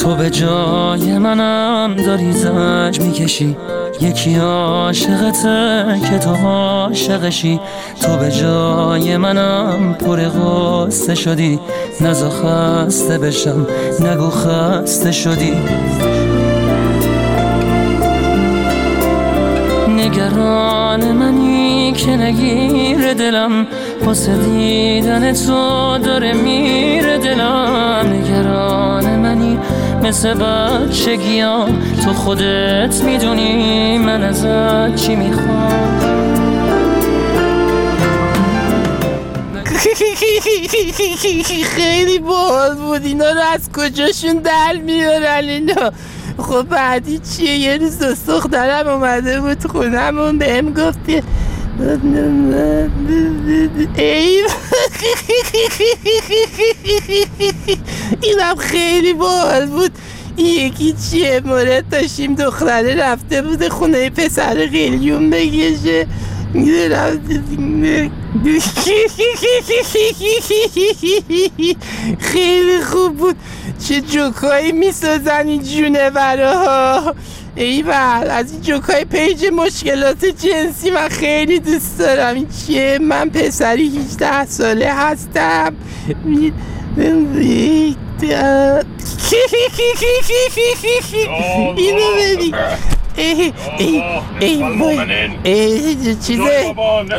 تو به جای منم داری زنج میکشی، یکی عاشقته که تو عاشقشی. تو به جای منم پر غصه شدی، نزا خسته بشم نگو خسته شدی. نگران منی که نگیر دلم، واسه دیدن تو داره میره دلم. نگران منی مثل بچگیام، تو خودت میدونی من ازت چی میخوام. خیلی باحال بود. اینا رو از کجاشون در میارن اینا؟ خب بعدی چیه؟ یه روز دوست دخترم اومده بود خونمون، بهم گفت اینم خیلی باحال بود. این یکی چیه؟ مورد داشتیم دختره رفته بود خونه پسر قلیون بگشه، خیلی خوب بود. چه جوکایی میسازن این جونوراها. ایول، از این جوکای پیج مشکلات جنسی من خیلی دوست دارم. این چیه؟ من پسری 18 ساله هستم. اینو ببین. چیزه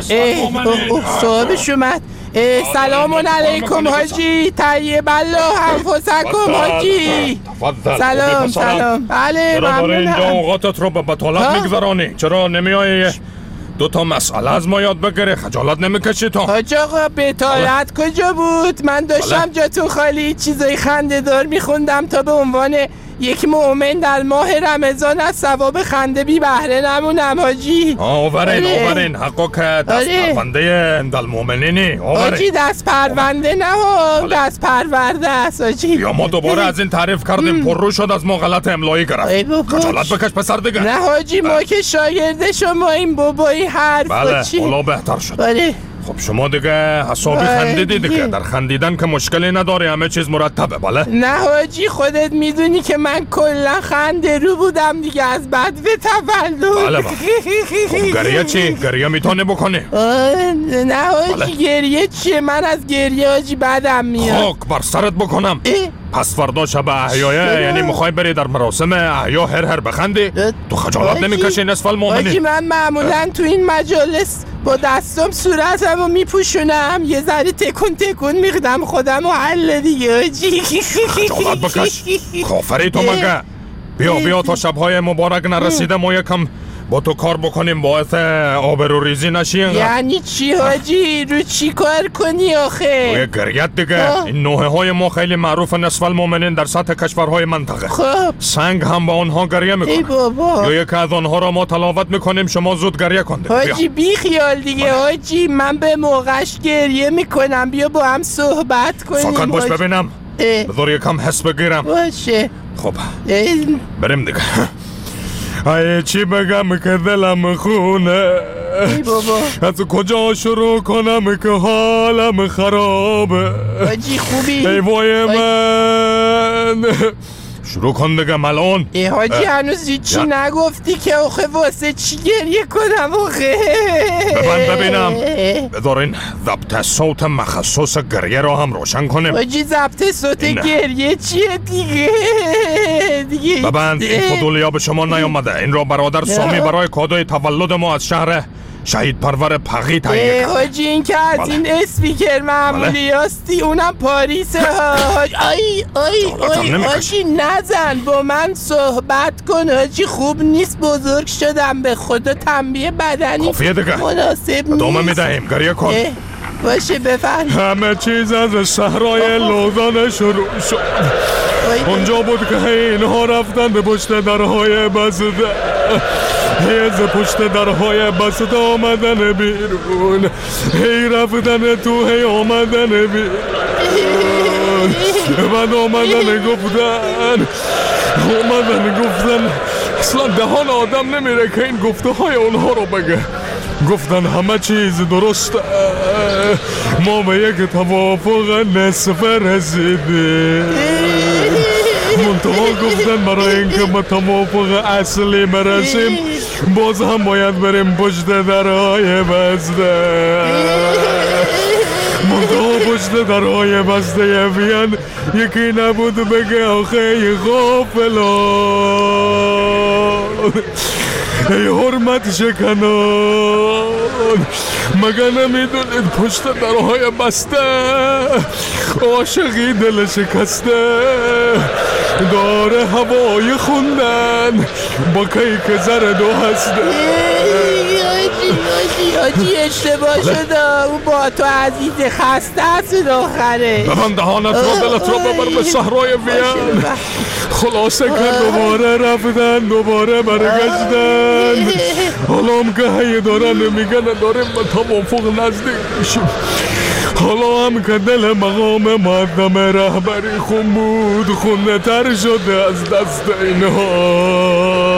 صاحبش اومد. سلام علیکم حاجی، طیب الله انفسکم حاجی. سلام. بله ممنونم. اینجا اوقاتت رو به بطالت میگذرانی؟ چرا نمیایی دو تا مسئله از ما یاد بگیری؟ خجالت نمیکشی تو؟ حاج آقا بطالت کجا بود؟ من داشتم جاتون خالی چیزای خنده دار میخوندم تا به عنوان یک مؤمن در ماه رمضان از ثواب خنده بی بهره نمونم حاجی. آورین حقا که دست پرونده اندال مؤمنینی. حاجی دست پرونده نه ها، دست پرورده است حاجی. یا ما دوباره از این تعریف کردیم پررو شد از ما غلط املایی گرفت. خجالت بکش پسر دیگه. نه حاجی ما که شاگرد شما این بابایی حرف. بله اولا بهتر شد. خب شما دیگه حسابی خندیدی دیگه. در خندیدن که مشکلی نداری، همه چیز مرتبه. بله نه حاجی خودت میدونی که من کلا خنده رو بودم دیگه از بعد به تولد. بله خب گریه چی؟ گریه میتونه بکنی؟ نه حاجی گریه چیه؟ من از گریه حاجی بدم میاد. خاک بر سرت بکنم. پس فردا شب احیایه، یعنی میخوای بری در مراسم احیا هر بخندی؟ تو خجالت نمیکشی نصف المؤمنین؟ حاجی من معمولا تو این مجالس با دستم صورتم رو میپوشونم، یه ذره تکون میخدم خودم و حل دیگه حاجی. خجالت بکش. کافری تو مگه؟ بیا تا شبهای مبارک نرسیده ما یکم با تو کار بکنیم، باعث آبروریزی نشی. یعنی چی حاجی؟ رو چی کار کنی آخه؟ روی گریت دیگه. این نوحه های ما خیلی معروف نصف المؤمنین در سطح کشورهای منطقه. خب سنگ هم با آنها گریه میکنه. ای بابا. یا یکی از آنها را ما تلاوت میکنیم، شما زود گریه کنید. حاجی بی خیال دیگه حاجی، من به موقعش گریه میکنم. بیا با هم صحبت کنیم. ساکت باش ببینم. بذار یکم حس بگیرم. باشه. خب بریم دیگه. ای چی بگم که دلم خونه، ای بابا از کجا شروع کنم که حالم خرابه. حاجی خوبی؟ ای وای من. شروع کن دیگه ملعون. ای حاجی هنوز چی نگفتی که آخه واسه چی گریه کنم آخه؟ ببینم. بذارین ضبط صوت مخصوص گریه رو هم روشن کنیم. حاجی ضبط صوت گریه چیه دیگه؟ ببند این فضولیا به شما نیامده. این را برادر سامی برای کادوی تولد ما از شهر شهید پرور پغی تهیه کرد. حاجی این که از این اسپیکر معمولی هستی، اونم پاریسه ها. حاجی نزن، با من صحبت کن حاجی. خوب نیست، بزرگ شدم، به خدا تنبیه بدنی مناسب نیست. ادامه میدهیم، گریه کن. باشه بفرم. همه چیز از صحرای لوزان شروع شد. اونجا بود که اینها رفتن به پشت درهای بسته، از پشت درهای بسته آمدن بیرون، هی رفتن تو هی آمدن بیرون، بعد آمدن گفتن اصلا دهان آدم نمیره که این گفته های اونها رو بگه. گفتن همه چیز درسته، ما به یک توافق نصف رسیدیم، دکترها گفتن برای اینکه ما تا موافق اصلی برسیم باز هم باید بریم پشت درهای بسته. منطقه پشت درهای بسته وین یکی نبود بگه آخه غافلا ای حرمت شکنان مگه نمیدونید پشت درهای بسته عاشقی دل شکسته داره هوای خوندن با کیک زرد و هسته. آجی اشتباه شده اون با تو عزیز خسته هست آخره. ببند دهانت رو دلت رو ببر به صحرای وین. خلاصه که دوباره رفتن دوباره برگشتن حالا هم که هی دارن میگن داریم به توافق نزدیک میشیم. حالا هم که دل مقام معظم رهبری خون بود خونه تر شده از دست اینها.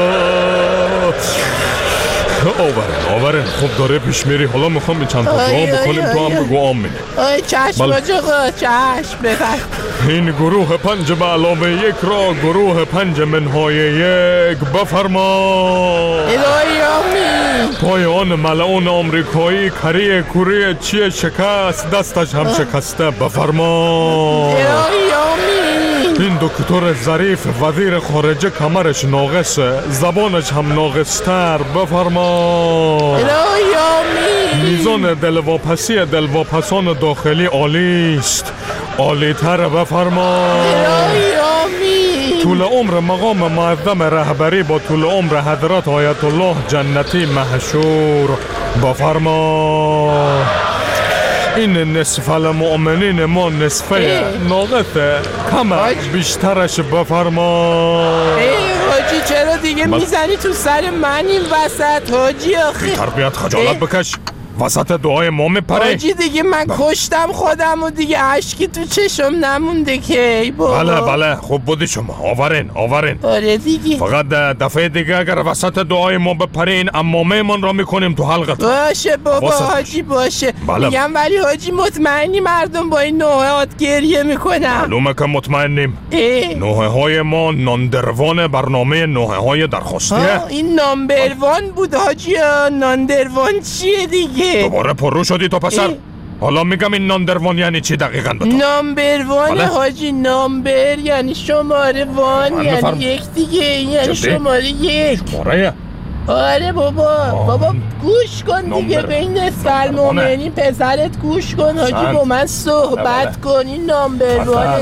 آورن خوب داره پیش میری. حالا میخوام چند تا دعا بکنیم تو هم بگو آمین. چشم آجاقا چشم بفرد. این گروه 5 به علاوه 1 را گروه 5 منهای 1 بفرما. الهی آمین. پایان ملعون آمریکایی کره چیه شکست دستش هم شکسته بفرما. الهی آمین. این دکتر ظریف وزیر خارجه کمرش ناقصه زبانش هم ناقصتر بفرما. الهی آمین. میزان دلواپسی دلواپسان داخلی عالی است عالی تر بفرما. الهی آمین. طول عمر مقام معظم رهبری با طول عمر حضرت آیت الله جنتی محشور بفرما. این نصف المؤمنین ما نصفه ناقصه کمر بیشترش بفرما. حاجی چرا دیگه میزنی تو سر من این وسط حاجی آخه؟ بی تربیت خجالت بکش وسط دعای ما میپره. حاجی دیگه من کشتم خودم و دیگه عشقی تو چشم نمونده که بابا. بله خوب بودی شما. آورین آره دیگه. فقط دفعه دیگه اگر وسط دعای ما بپرین امامه من را میکنیم تو حلقت. باشه بابا حاجی باشه. میگم ولی حاجی مطمئنی مردم با این نوحات گریه میکنن؟ معلومه که مطمئنیم. نوحه های ما ناندروان برنامه نوحه های درخواستیه. این نامبروان بود حاجی. ناندروان چیه دیگه؟ دوباره پررو شدی تو پسر. حالا میگم این ناندروان یعنی چی دقیقاً به تو؟ نامبروان حاجی. نامبر یعنی شماره وان یعنی 1 دیگه یعنی شماره 1. شماره؟ آره بابا گوش کن دیگه به این نصف المؤمنین پسرت گوش کن حاجی با من صحبت کن. این نامبروانه.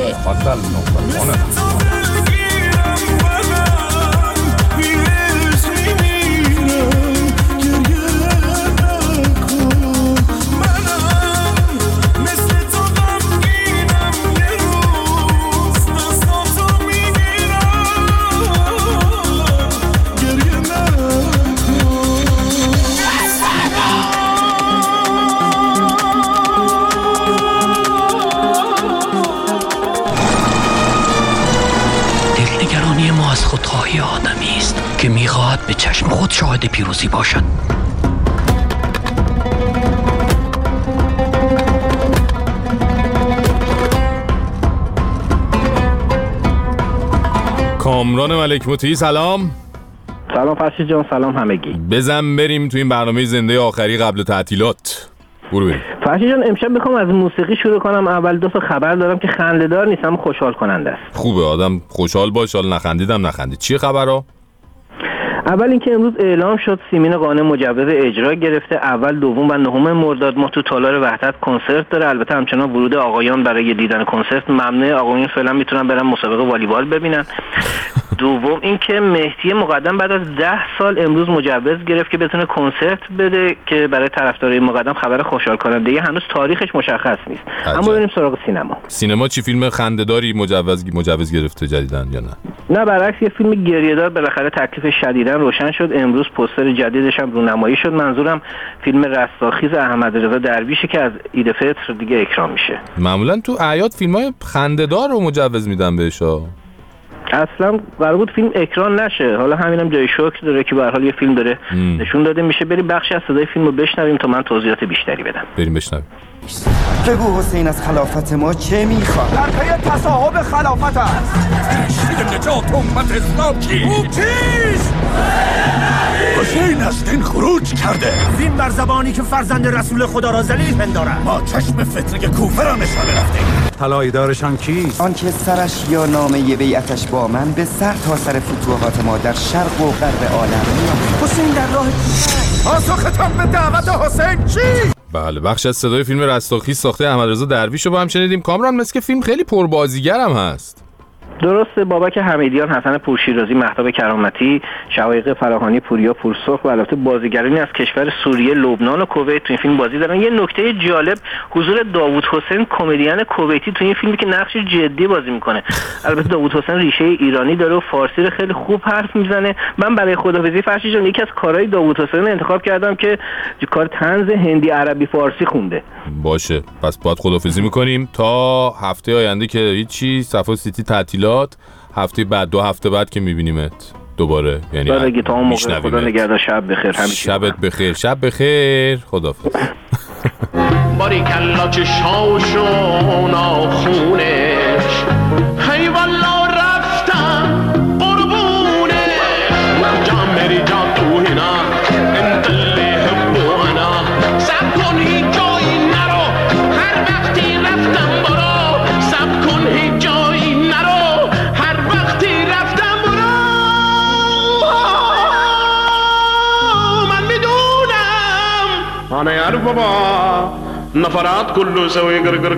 خودخواهی آدمی است که میخواهد به چشم خود شاهد پیروزی باشد. کامران ملک مطیعی سلام. سلام فرشید جان. سلام همگی. بزن بریم تو این برنامه زنده آخری قبل تعطیلات. برو بریم. فرشید جان امشب میخوام از موسیقی شروع کنم. اول 2 تا خبر دارم که خنده‌دار نیستم خوشحال کننده است. خوبه آدم خوشحال باشه. حال نخندیدم نخندید. چیه خبرها؟ اول اینکه امروز اعلام شد سیمین قانع مجوز اجرا گرفته. اول، دوم و نهم مرداد ماه تو تالار وحدت کنسرت داره. البته همچنان ورود آقایان برای دیدن کنسرت ممنوعه. آقایان فعلا میتونن برن مسابقه والیبال ببینن. دوم اینکه مهدی مقدم بعد از 10 سال امروز مجوز گرفت که بتونه کنسرت بده که برای طرفدارای مقدم خبر خوشحال کننده. هنوز تاریخش مشخص نیست. اما بریم سراغ سینما چی فیلم خنده‌داری مجوز گرفته جدیدن یا نه برعکس یه فیلم گریه‌دار بالاخره تکلیف شدیداً روشن شد. امروز پوستر جدیدش هم رونمایی شد. منظورم فیلم رستاخیز احمد رضا درویشی که از عید فطر دیگه اکرام میشه. معمولا تو اعیاد فیلم‌های خنده‌دار رو مجوز میدن بهشا. اصلا قرار بود فیلم اکران نشه. حالا همینم جای شوک داره که به هر حال یه فیلم داره نشون داده میشه. بریم بخشی از صدای فیلمو بشنویم تا من توضیحات بیشتری بدم. بریم بشنویم. نیست. بگو حسین از خلافت ما چه میخواد؟ در پی تصاحب خلافت است. تشریع نجات امت اسلام چیست؟ حسین از دین خروج کرده. این بر زبانی که فرزند رسول خدا را ذلیل پندارد. ما چشم فتنه کوفه را نشانه رفتیم. طلایی دارشان کیست؟ آن که سرش یا نامه بیعتش با من به سر تا سر فتوحات ما در شرق و غرب عالم حسین در راه پاسختان به دعوت حسین چی؟ بله، بخش از صدای فیلم رستاخیز ساخته احمدرضا درویش رو با هم شنیدیم. کامران، مثل که فیلم خیلی پربازیگر هم هست. درسته. بابک حمیدیان، حسن پورشیرازی، مهتاب کرامتی، شقایق فراهانی، پوریا پورسرخ و البته بازیگرانی از کشور سوریه، لبنان و کویت تو این فیلم بازی دارن. یه نکته جالب حضور داوود حسین، کمدین کویتی تو این فیلمی که نقش جدی بازی میکنه. البته داوود حسین ریشه ایرانی داره و فارسی رو خیلی خوب حرف میزنه. من برای خدافظی فرشی جان یکی از کارهای داوود حسین رو انتخاب کردم که کار طنز هندی عربی فارسی خونده. باشه، پس باید خدافظی میکنیم تا هفته آینده که هیچی. صفا سیتی تعطیلات، هفته بعد 2 هفته بعد که میبینیمت دوباره. یعنی برای تا اون موقع خدا نگهدار. شب بخیر. شبت بخیر. شب بخیر. خدافظ. باری کلا چشاشو ناخونش هی والا رفتم قربونش جام بری جا تو هنا انت اللي حبو انا سب کن هیچ جایی نرو هر وقتی رفتم برو سب کن هیچ جایی نرو هر وقتی رفتم برو من میدونم انا یار بابا نفرات كله سوي قرقر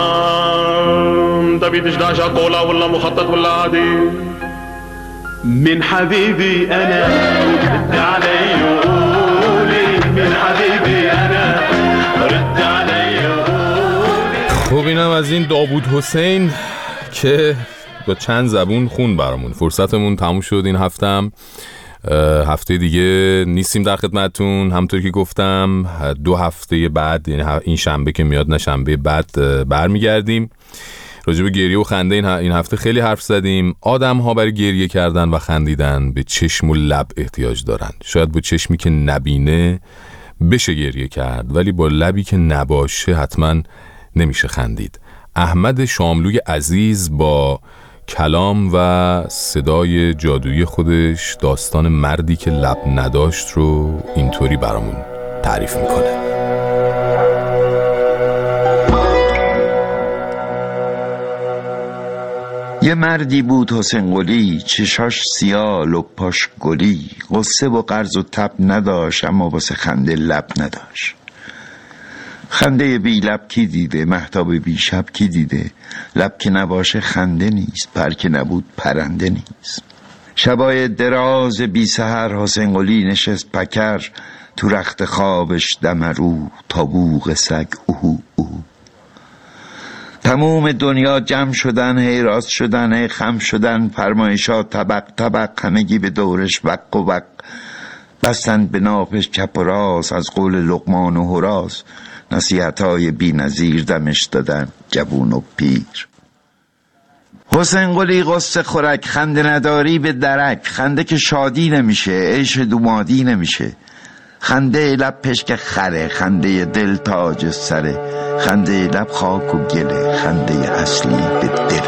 كلام تبي تشداشا قولا ولا مخطط ولا عادي من حبيبي انا رد علي قولي من حبيبي انا رد علي قولي. خب اینم از این داوود حسین که با چند زبون خون برامون. فرصتمون تموم شد این هفتم. هفته دیگه نیستیم در خدمتتون. همونطور که گفتم 2 هفته بعد، یعنی این شنبه که میاد نه شنبه بعد، برمیگردیم. راجع به گریه و خنده این هفته خیلی حرف زدیم. آدم ها برای گریه کردن و خندیدن به چشم و لب احتیاج دارن. شاید با چشمی که نبینه بشه گریه کرد، ولی با لبی که نباشه حتما نمیشه خندید. احمد شاملوی عزیز با کلام و صدای جادویی خودش داستان مردی که لب نداشت رو اینطوری برامون تعریف میکنه. یه مردی بود حسین قلی، چشاش سیاه لپاش گلی، قصه و قرض و تب نداشت اما واسه خنده لب نداشت. خنده بی لب کی دیده، مهتاب بی شب کی دیده؟ لب که نباشه خنده نیست، پر که نبود پرنده نیست. شبای دراز بی سحر حسین قلی نشست پکر، تو رخت خوابش دمرو تا بوق سگ اوهو اوهو. تموم دنیا جمع شدن، هی راست شدن، هی خم شدن، فرمایشات طبق طبق، همگی به دورش وق و وق. بستند به ناپش چپ و راست، از قول لقمان و هراس. نصیحتای بی نظیر دمش دادن جوون و پیر. حسین قلی قصه خورک، خنده نداری به درک، خنده که شادی نمیشه، عیش دومادی نمیشه. خنده لب پشک خره، خنده دل تاج سره، خنده لب خاک و گله، خنده اصلی به دل.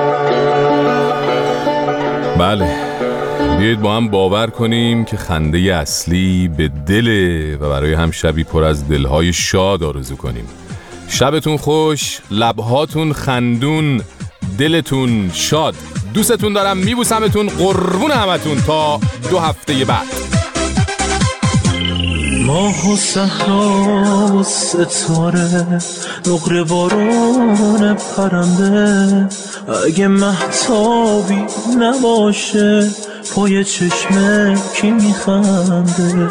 بله، بیایید با هم باور کنیم که خنده اصلی به دله و برای هم شبی پر از دلهای شاد آرزو کنیم. شبتون خوش، لبهاتون خندون، دلتون شاد. دوستتون دارم، میبوسمتون، قربون همتون تا 2 هفته بعد. ماه و صحرا و ستاره، نقره بارون پرنده، اگه مهتابی نباشه پای چشمه کی میخنده؟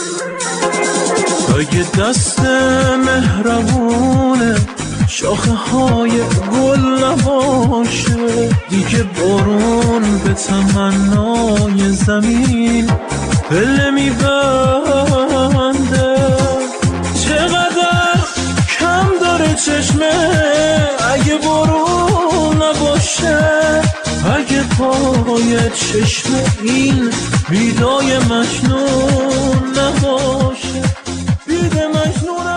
اگه دست مهربونه شاخه های گل نباشه، دیگه بارون به تمنای زمین پله میبنده. چقدر کم داره چشمه اگه بارون نباشه، اگه پای چشمه این بیدای مجنون نباشه. بیده مجنون